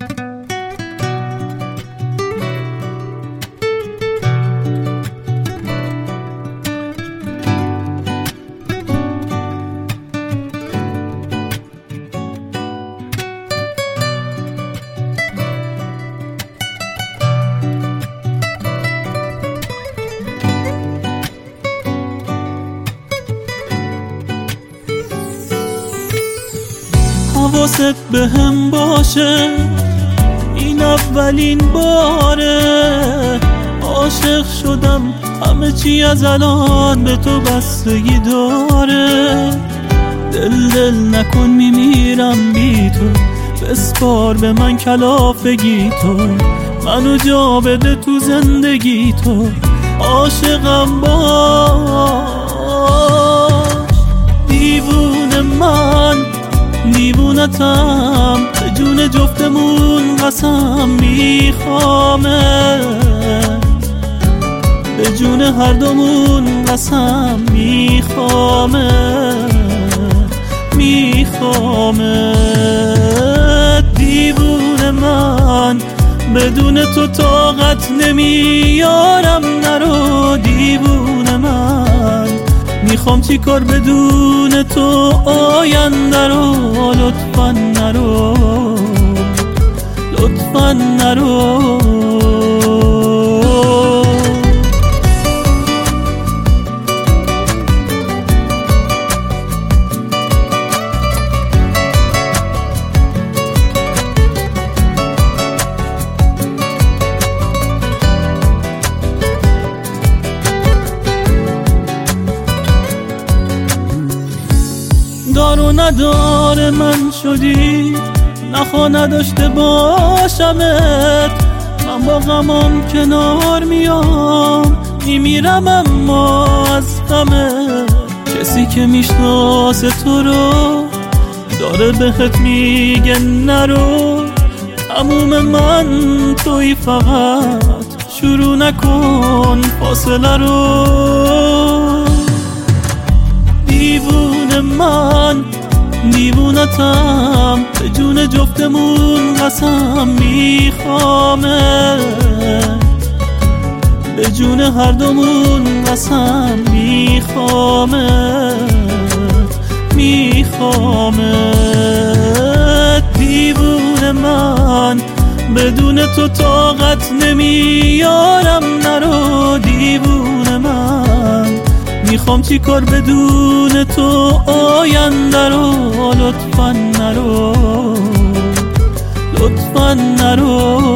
حواست به هم باشه، این اولین باره عاشق شدم، همه چی از الان به تو بستگی داره. دل نکن میمیرم بی تو، بسپار به من کلافگی تو، منو جا بده تو زندگی تو، عاشقم باش. دیوونه من دیوونتم، به جون جفتمون قسم میخوامت، به جون هر دومون قسم میخوامت. دیوونه من بدون تو طاقت نمیارم، نرو دیوونه من، میخوام چی کار بدون تو آینده رو، لطفاً نرو لطفاً نرو. دار و ندار من شدی، نخوا نداشته باشمت، من با غمام کنار میام، میمیرم اما از غمت. کسی که میشناسه تو رو داره بهت میگه نرو، تموم من توی، فقط شروع نکن فاصله رو. دیوونه من دیوونتم، به جون جفتمون قسم میخوامت، به جون هر دومون قسم میخوامت. دیوونه من بدون تو طاقت نمیارم، نرو دیوونه من، میخوام چی کار بدون تو آینده رو، لطفاً نرو لطفاً نرو.